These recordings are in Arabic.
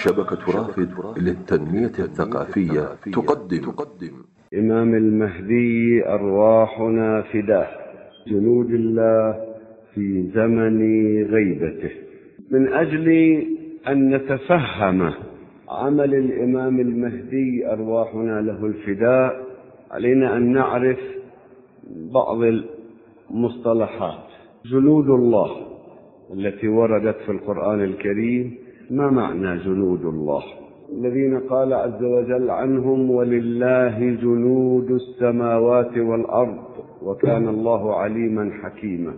شبكة رافد للتنمية الثقافية تقدم إمام المهدي أرواحنا فداه، جنود الله في زمن غيبته. من أجل أن نتفهم عمل الإمام المهدي أرواحنا له الفداء، علينا أن نعرف بعض المصطلحات. جنود الله التي وردت في القرآن الكريم، ما معنى جنود الله؟ الذين قال عز وجل عنهم: ولله جنود السماوات والأرض وكان الله عليما حكيما.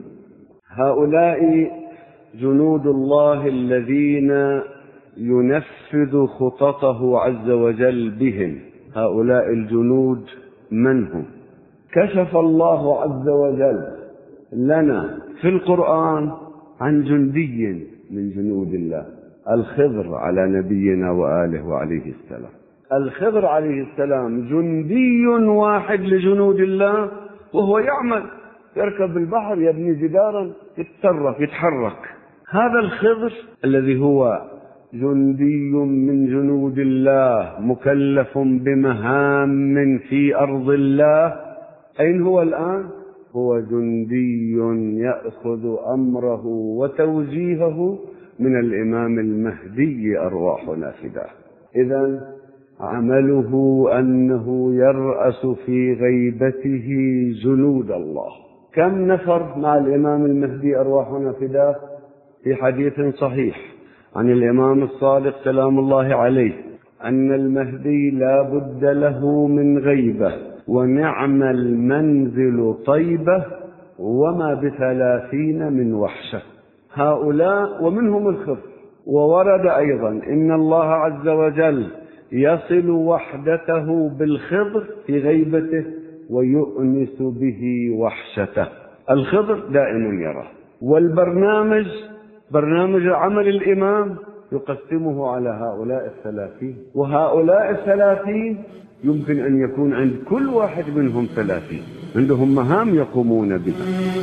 هؤلاء جنود الله الذين ينفذ خططه عز وجل بهم. هؤلاء الجنود من هم؟ كشف الله عز وجل لنا في القرآن عن جندي من جنود الله، الخضر على نبينا وآله وعليه السلام. الخضر عليه السلام جندي واحد لجنود الله، وهو يعمل، يركب البحر، يبني جدارا، يتحرك. هذا الخضر الذي هو جندي من جنود الله، مكلف بمهام في أرض الله، أين هو الآن؟ هو جندي يأخذ أمره وتوجيهه من الإمام المهدي أرواحنا فداه. إذن عمله أنه يرأس في غيبته جنود الله. كم نفر مع الإمام المهدي أرواحنا فداه؟ في حديث صحيح عن الإمام الصادق سلام الله عليه أن المهدي لا بد له من غيبة، ونعم المنزل طيبة، وما ب30 من وحشة. هؤلاء ومنهم الخضر. وورد أيضا إن الله عز وجل يصل وحدته بالخضر في غيبته ويؤنس به وحشته. الخضر دائم يرى. والبرنامج، برنامج عمل الإمام، يقسمه على هؤلاء 30، وهؤلاء 30 يمكن أن يكون عند كل واحد منهم 30 عندهم مهام يقومون بها.